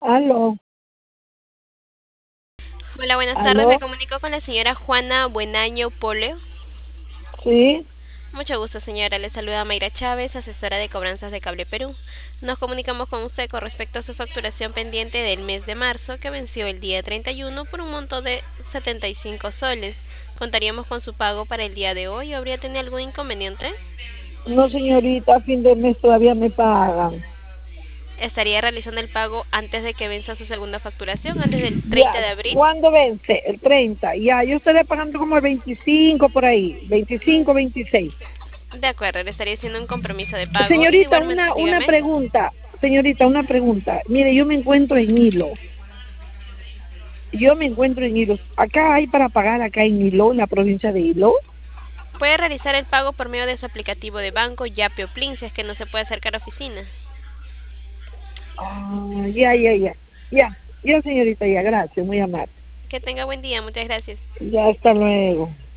Aló, Hola, buenas tardes. Me aló, comunico con la señora Juana Buenaño Poleo. sí, Mucho gusto, señora. Le saluda Mayra Chávez, asesora de cobranzas de Cable Perú. Nos comunicamos con usted con respecto a su facturación pendiente del mes de marzo, que venció el día 31 por un monto de 75 soles. ¿Contaríamos con su pago para el día de hoy? ¿Habría tenido algún inconveniente? no señorita, a fin de mes todavía me pagan. ¿Estaría realizando el pago antes de que venza su segunda facturación, antes del 30 Ya, de abril? ¿cuándo vence? El 30. Ya, yo estaré pagando como el 25 por ahí, 25, 26. De acuerdo, le estaría haciendo un compromiso de pago y de Señorita, igualmente, una dígame. pregunta, señorita, una pregunta. Mire, yo me encuentro en Hilo, Acá hay para pagar acá en Hilo, en la provincia de Hilo. Puede realizar el pago por medio de su aplicativo de banco Yape o Plin si es que no se puede acercar a oficina. Ah, ya, señorita, ya, gracias, muy amable. Que tenga buen día, muchas gracias. Ya, hasta luego.